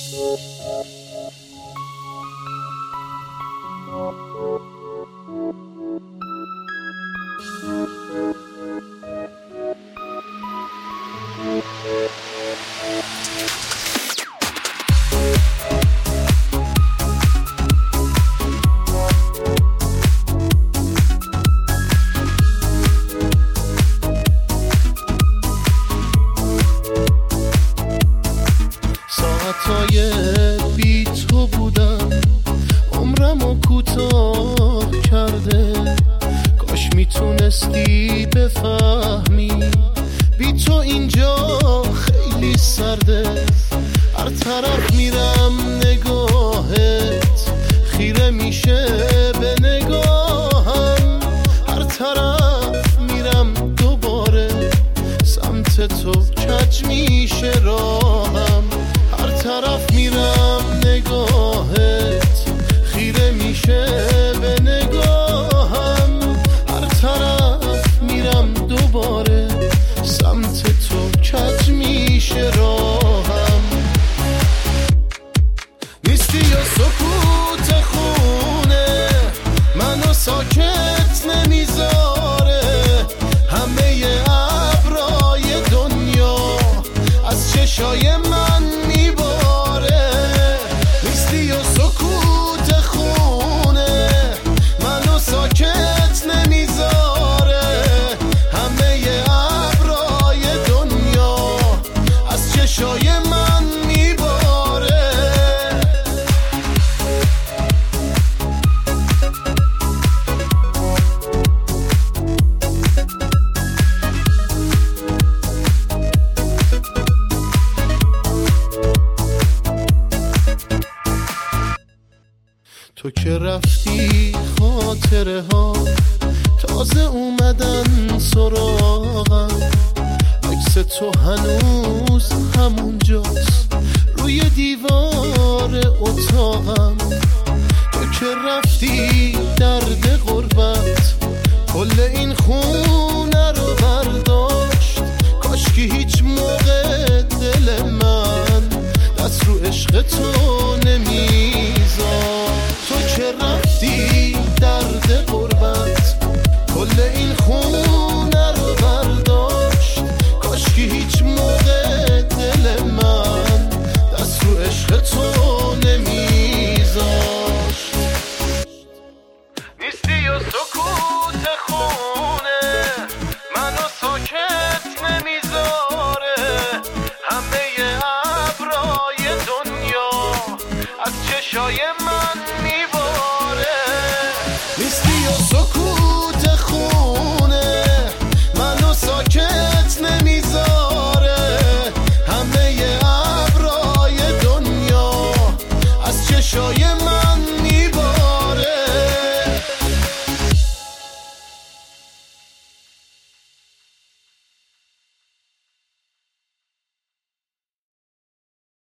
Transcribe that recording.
ساعتای بی تو بودم، عمرمو کوتاه کرده. کاش میتونستی بفهمی بی تو اینجا خیلی سرده. هر طرف میرم نگاهت خیره میشه به نگاهم. هر طرف میرم دوباره سمت تو کج میشه راهم. هر طرف میرم نگاهت خیره میشه به نگاهم. هر طرف میرم دوباره سمت تو کج میشه راهم. نیستی یا سکوت خونه منو ساکت نمیذاره. همه ابرای دنیا از چشای من میباره. نیستی یا سکوت خونه منو ساکت نمیذاره. همه ابرای دنیا از چشای من میباره. تو که رفتی خاطره ها تازه اومدن سراغم. عکس تو هنوز همونجاست روی دیوار اتاقم. تو که رفتی درد غربت کل این خونه رو برداشت. کاشکی هیچ موقع دل من دست رو عشق تو نمیذاشت. تو که رفتی درد غربت کل این خونه رو برداشت. کاشکی هیچ موقع دل من دست رو عشق تو نمیذاشت. نیستی یا سکوت خونه منو ساکت نمیذاره. همه ابرای دنیا از چشای من میباره. نیستی یا سکوت